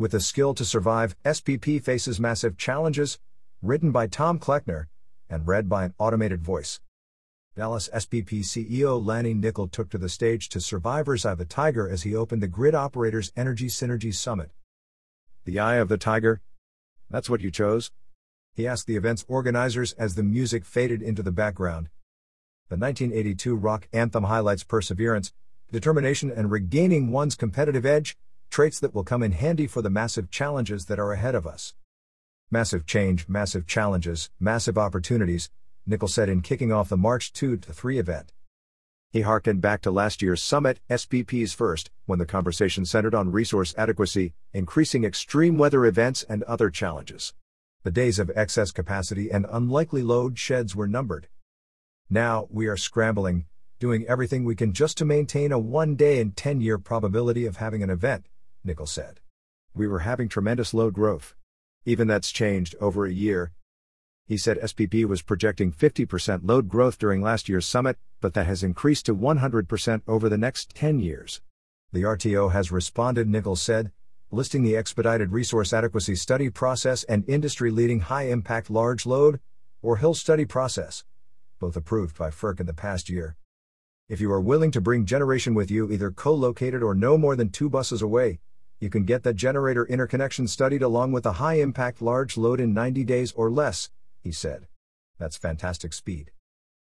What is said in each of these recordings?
With the skill to survive, SPP faces massive challenges, written by Tom Kleckner, and read by an automated voice. Dallas SPP CEO Lanny Nickel took to the stage to Survivor's Eye of the Tiger as he opened the Grid Operators Energy Synergy Summit. The Eye of the Tiger? That's what you chose? He asked the event's organizers as the music faded into the background. The 1982 rock anthem highlights perseverance, determination, and regaining one's competitive edge, traits that will come in handy for the massive challenges that are ahead of us. Massive change, massive challenges, massive opportunities, Nickel said in kicking off the March 2-3 event. He harkened back to last year's summit, SPP's first, when the conversation centered on resource adequacy, increasing extreme weather events, and other challenges. The days of excess capacity and unlikely load sheds were numbered. Now, we are scrambling, doing everything we can just to maintain a 1-day in 10-year probability of having an event, Nickel said. We were having tremendous load growth. Even that's changed over a year. He said SPP was projecting 50% load growth during last year's summit, but that has increased to 100% over the next 10 years. The RTO has responded, Nickel said, listing the expedited resource adequacy study process and industry-leading high-impact large load, or HIL study process, both approved by FERC in the past year. If you are willing to bring generation with you, either co-located or no more than 2 buses away, you can get that generator interconnection studied along with a high-impact large load in 90 days or less, he said. That's fantastic speed.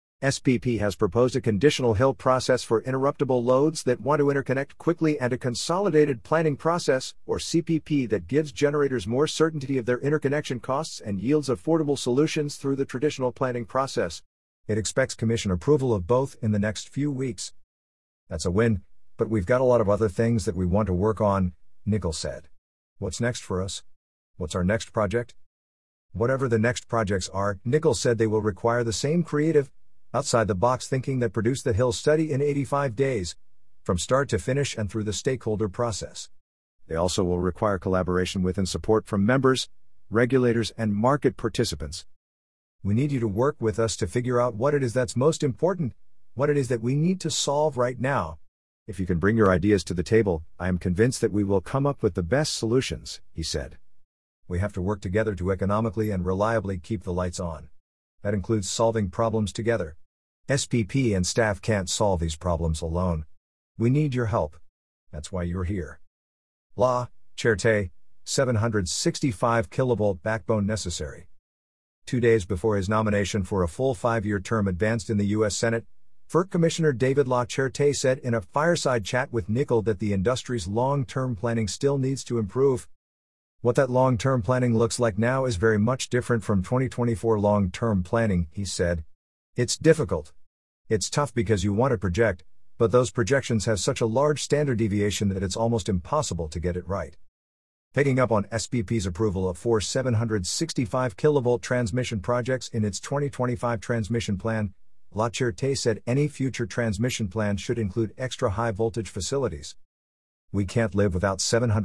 SPP has proposed a conditional HIL process for interruptible loads that want to interconnect quickly and a consolidated planning process, or CPP, that gives generators more certainty of their interconnection costs and yields affordable solutions through the traditional planning process. It expects Commission approval of both in the next few weeks. That's a win, but we've got a lot of other things that we want to work on, Nickel said. What's next for us? What's our next project? Whatever the next projects are, Nickel said they will require the same creative, outside-the-box thinking that produced the HIL study in 85 days, from start to finish and through the stakeholder process. They also will require collaboration with and support from members, regulators, and market participants. We need you to work with us to figure out what it is that's most important, what it is that we need to solve right now. If you can bring your ideas to the table, I am convinced that we will come up with the best solutions, he said. We have to work together to economically and reliably keep the lights on. That includes solving problems together. SPP and staff can't solve these problems alone. We need your help. That's why you're here. La, Cherte, 765 kilovolt backbone necessary. 2 days before his nomination for a full 5-year term advanced in the U.S. Senate, FERC Commissioner David La Cherte said in a fireside chat with Nickel that the industry's long-term planning still needs to improve. What that long-term planning looks like now is very much different from 2024 long-term planning, he said. It's difficult. It's tough because you want to project, but those projections have such a large standard deviation that it's almost impossible to get it right. Picking up on SPP's approval of 4 765 kilovolt transmission projects in its 2025 transmission plan, La Cherte said any future transmission plan should include extra high voltage facilities. We can't live without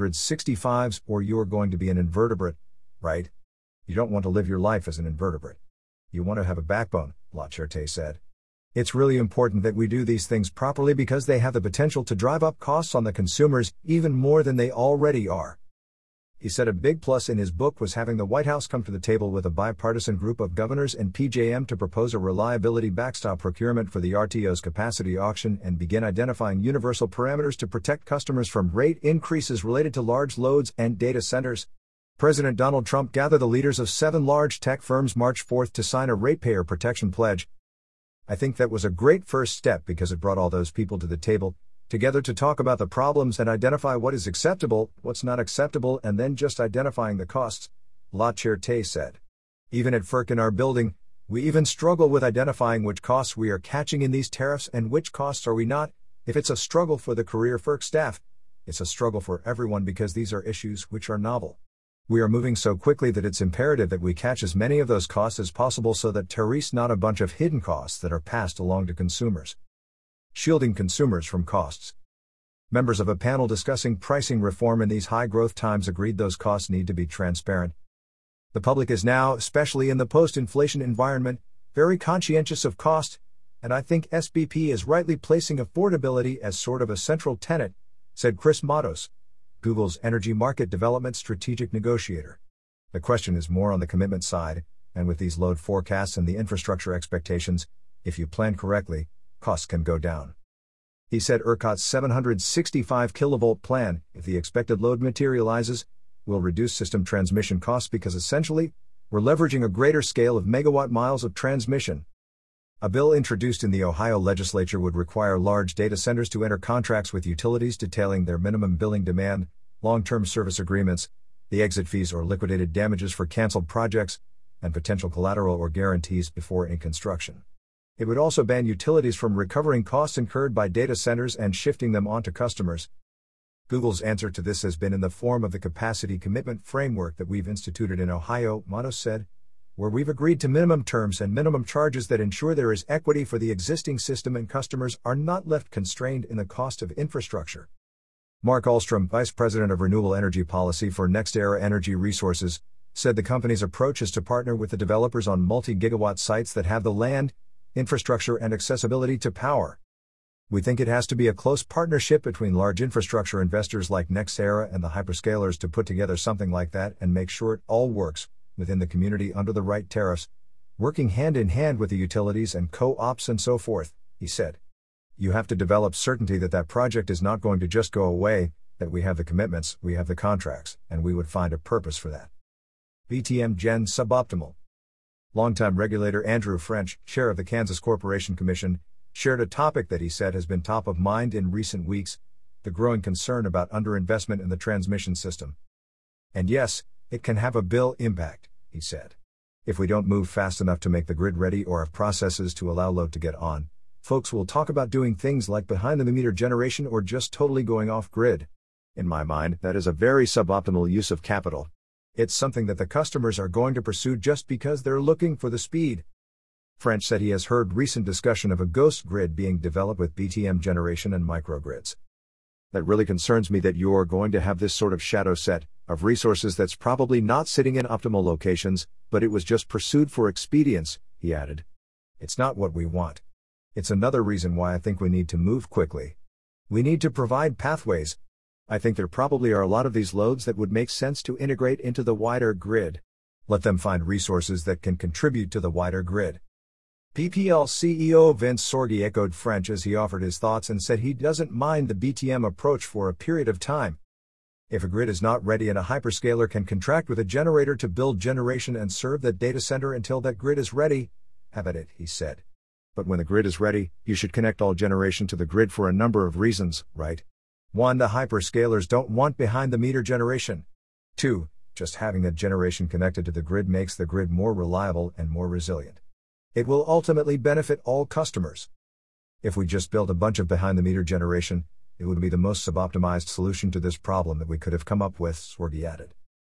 765s or you're going to be an invertebrate, right? You don't want to live your life as an invertebrate. You want to have a backbone, La Cherte said. It's really important that we do these things properly because they have the potential to drive up costs on the consumers even more than they already are. He said a big plus in his book was having the White House come to the table with a bipartisan group of governors and PJM to propose a reliability backstop procurement for the RTO's capacity auction and begin identifying universal parameters to protect customers from rate increases related to large loads and data centers. President Donald Trump gathered the leaders of 7 large tech firms March 4 to sign a ratepayer protection pledge. I think that was a great first step because it brought all those people to the table, together to talk about the problems and identify what is acceptable, what's not acceptable, and then just identifying the costs, La Cherte said. Even at FERC in our building, we even struggle with identifying which costs we are catching in these tariffs and which costs are we not. If it's a struggle for the career FERC staff, it's a struggle for everyone because these are issues which are novel. We are moving so quickly that it's imperative that we catch as many of those costs as possible so that tariffs not a bunch of hidden costs that are passed along to consumers. Shielding consumers from costs. Members of a panel discussing pricing reform in these high-growth times agreed those costs need to be transparent. The public is now, especially in the post-inflation environment, very conscientious of cost, and I think SPP is rightly placing affordability as sort of a central tenet, said Chris Matos, Google's energy market development strategic negotiator. The question is more on the commitment side, and with these load forecasts and the infrastructure expectations, if you plan correctly, costs can go down. He said ERCOT's 765 kilovolt plan, if the expected load materializes, will reduce system transmission costs because essentially, we're leveraging a greater scale of megawatt miles of transmission. A bill introduced in the Ohio legislature would require large data centers to enter contracts with utilities detailing their minimum billing demand, long-term service agreements, the exit fees or liquidated damages for canceled projects, and potential collateral or guarantees before in construction. It would also ban utilities from recovering costs incurred by data centers and shifting them onto customers. Google's answer to this has been in the form of the capacity commitment framework that we've instituted in Ohio, Matos said, where we've agreed to minimum terms and minimum charges that ensure there is equity for the existing system and customers are not left constrained in the cost of infrastructure. Mark Ahlstrom, Vice President of Renewable Energy Policy for NextEra Energy Resources, said the company's approach is to partner with the developers on multi-gigawatt sites that have the land, infrastructure and accessibility to power. We think it has to be a close partnership between large infrastructure investors like NextEra and the hyperscalers to put together something like that and make sure it all works within the community under the right tariffs, working hand in hand with the utilities and co-ops and so forth, he said. You have to develop certainty that that project is not going to just go away, that we have the commitments, we have the contracts, and we would find a purpose for that. BTM Gen suboptimal. Longtime regulator Andrew French, chair of the Kansas Corporation Commission, shared a topic that he said has been top of mind in recent weeks, the growing concern about underinvestment in the transmission system. And yes, it can have a bill impact, he said. If we don't move fast enough to make the grid ready or have processes to allow load to get on, folks will talk about doing things like behind-the-meter generation or just totally going off-grid. In my mind, that is a very suboptimal use of capital. It's something that the customers are going to pursue just because they're looking for the speed. French said he has heard recent discussion of a ghost grid being developed with BTM generation and microgrids. That really concerns me that you're going to have this sort of shadow set of resources that's probably not sitting in optimal locations, but it was just pursued for expedience, he added. It's not what we want. It's another reason why I think we need to move quickly. We need to provide pathways. I think there probably are a lot of these loads that would make sense to integrate into the wider grid. Let them find resources that can contribute to the wider grid. PPL CEO Vince Sorgi echoed French as he offered his thoughts and said he doesn't mind the BTM approach for a period of time. If a grid is not ready and a hyperscaler can contract with a generator to build generation and serve that data center until that grid is ready, have at it, he said. But when the grid is ready, you should connect all generation to the grid for a number of reasons, right? 1. The hyperscalers don't want behind-the-meter generation. 2. Just having that generation connected to the grid makes the grid more reliable and more resilient. It will ultimately benefit all customers. If we just built a bunch of behind-the-meter generation, it would be the most suboptimized solution to this problem that we could have come up with, Sorgi added.